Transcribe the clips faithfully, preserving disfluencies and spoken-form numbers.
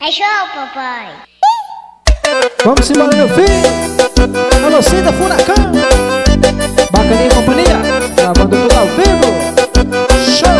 É show, papai. Vamos embora, meu filho. Alô, Cida Furacão. Bacaninha e companhia, gravando tudo ao vivo. Show.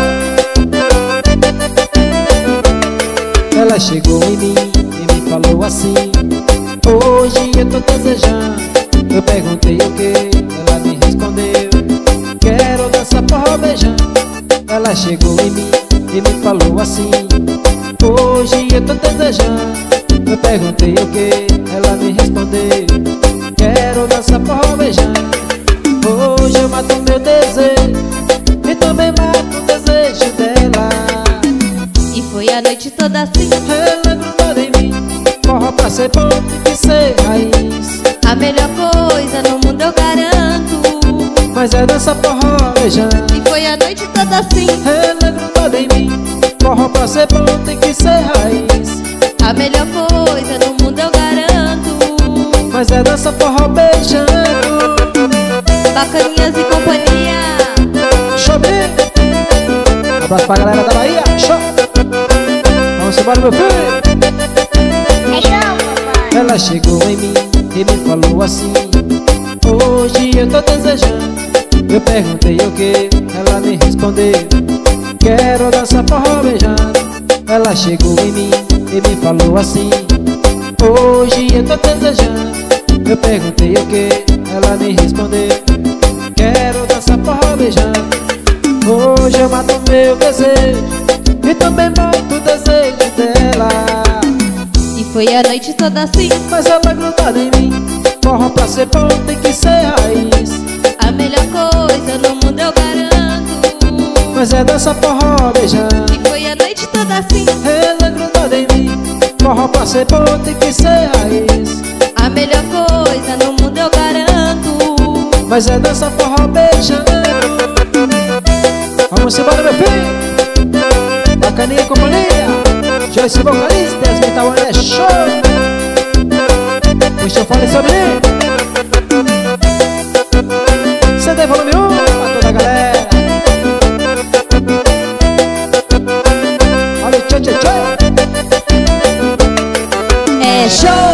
Ela chegou em mim e me falou assim: hoje eu tô desejando. Eu perguntei o que, ela me respondeu: quero dançar forró beijando. Ela chegou em mim e me falou assim: hoje eu tô desejando. Eu perguntei o que, ela me respondeu: quero dançar forró beijando. Hoje eu mato meu desejo e também mato o desejo dela. E foi a noite toda assim. Ela grudou em mim, forró pra ser bom tem que ser raiz. A melhor coisa no mundo eu garanto, mas é dançar forró beijando. e foi a noite toda assim. Ela grudou em mim, forró pra ser bom tem que ser raiz. A melhor coisa no mundo eu garanto, mas é dançar forró beijando. Bacaninhas e companhia. Show bem. Abraço pra galera da Bahia. Show. Vamos embora, meu filho. É show, papai. Ela chegou em mim e me falou assim: hoje eu tô desejando. Eu perguntei o que, ela me respondeu: quero dançar forró beijando. Ela chegou em mim e me falou assim: hoje eu tô desejando. Eu perguntei o que, ela me respondeu: quero dançar forró beijando. Hoje eu mato meu desejo e também mato o desejo dela. E foi a noite toda assim. Mas ela grudada em mim, forró pra ser bom tem que ser raiz. A melhor coisa no mundo eu garanto, mas é dançar forró beijando. e foi a noite toda assim. Ela grudada em mim, forró pra ser bom tem que ser raiz. A melhor coisa no mundo eu garanto, mas é dançar forró beijando. Vamos embora, meu filho. Bacaninha e companhia, Joyce vocalista, as metal é show. Deixa eu falar sobre ele. C D volume um pra toda a galera. Olha o tchau, tchau, tchau. é show.